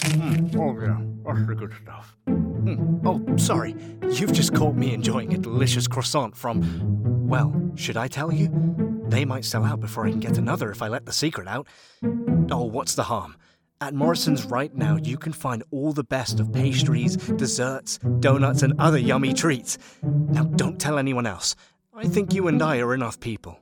Oh yeah, that's the good stuff. Oh, sorry. You've just caught me enjoying a delicious croissant from... Well, should I tell you? They might sell out before I can get another if I let the secret out. Oh, what's the harm? At Morrison's right now, you can find all the best of pastries, desserts, donuts, and other yummy treats. Now, don't tell anyone else. I think you and I are enough people.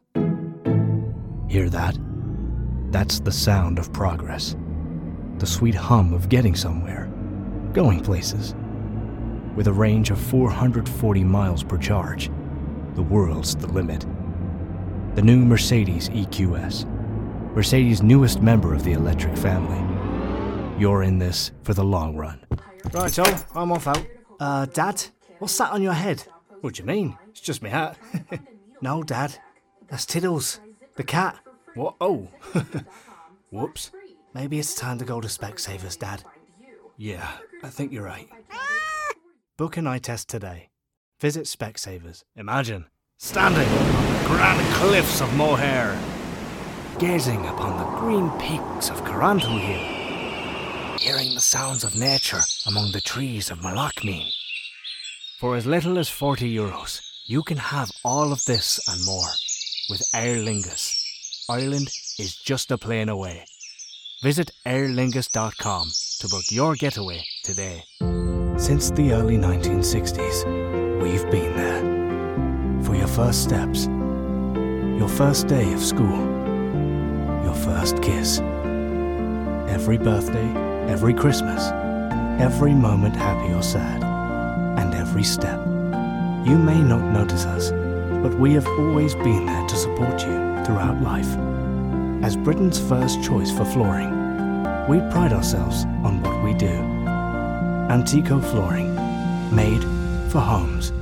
Hear that? That's the sound of progress. The sweet hum of getting somewhere. Going places. With a range of 440 miles per charge, the world's the limit. The new Mercedes EQS. Mercedes' newest member of the electric family. You're in this for the long run. Righto, I'm off out. Dad, what's that on your head? What do you mean? It's just my hat. No, Dad. That's Tiddles, the cat. What? Oh. Whoops. Maybe it's time to go to Specsavers, Dad. Yeah, I think you're right. Book an eye test today. Visit Specsavers. Imagine standing on the grand cliffs of Moher, gazing upon the green peaks of Carantul Hill, hearing the sounds of nature among the trees of Malakmeen. For as little as €40, you can have all of this and more with Aer Lingus. Ireland is just a plane away. Visit aerlingus.com to book your getaway today. Since the early 1960s, we've been there. For your first steps, your first day of school, your first kiss. Every birthday, every Christmas, every moment happy or sad, and every step. You may not notice us, but we have always been there to support you throughout life. As Britain's first choice for flooring, we pride ourselves on what we do. Antico flooring, made for homes.